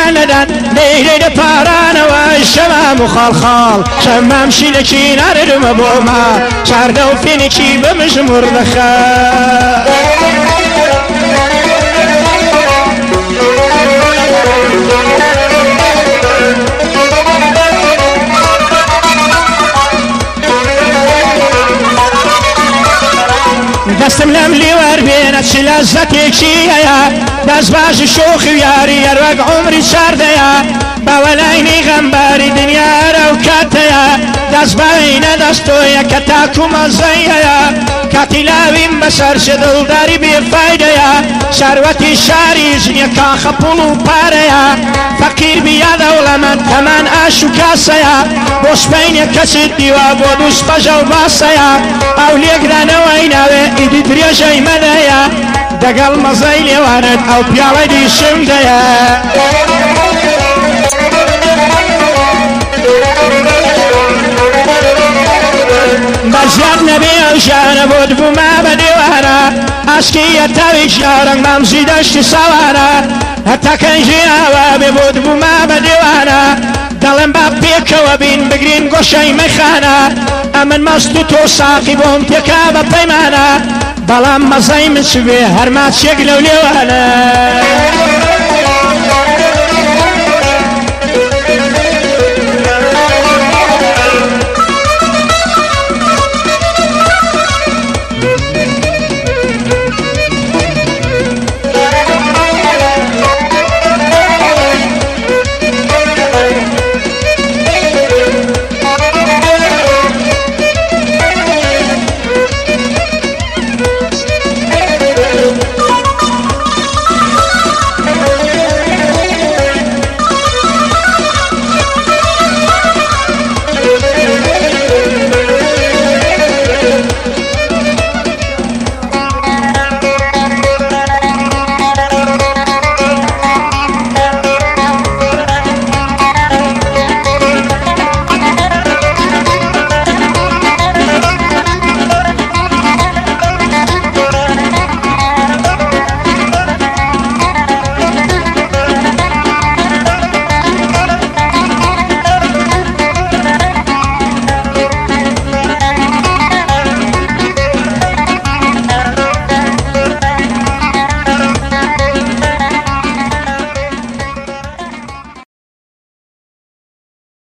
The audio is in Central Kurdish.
لدن دیره پاران و شمام و خال شمام شیلکی نردم بوما چارده و فینکی بمجمور دخل دستم لم لیوار بینه چی لذتێکی هەیە دەست باش شۆخی و یاری هەروەک عمری چاردەیە بەوەلاینی غەمباری دنیارە و کاتەیە دەست باینە دەستۆیە کە تاکو مەزەی هەیە کاتی لاویم بەسەر چ دڵداری بێفایدەیە شارەتی شاری ژنیە کاخە پوڵ و پارەیە فەقیر بیا دەوڵەمەند تەمان ئاش و کاسەیە بۆ سبەینێ کەچت دیوە بۆ دووس بەژە و باسەیە ئەو لێگرانەوەی ناوێ ئیدی درێژەی مەدەیە دەگەڵ مەزەی لێوانت ئەو پیاوەی دیشم دەیە بەزیاد نەبێ ئەو ژانە بۆ دبووما بە دێوانە ئاسکی یەتاوی ژارەنگ مامزی دەشتی ساوانە هەتا کەنجیاوە بێ بۆ دبووما بە دێوانە دەڵێم با پێکەوە بین بگرین گۆشەی مەخانە ئەمن مەست و تۆ ساقی بۆم پێکا بە پەیمانە بەڵام مەزەی من چ بێ هەرماچێک لەو لێوانە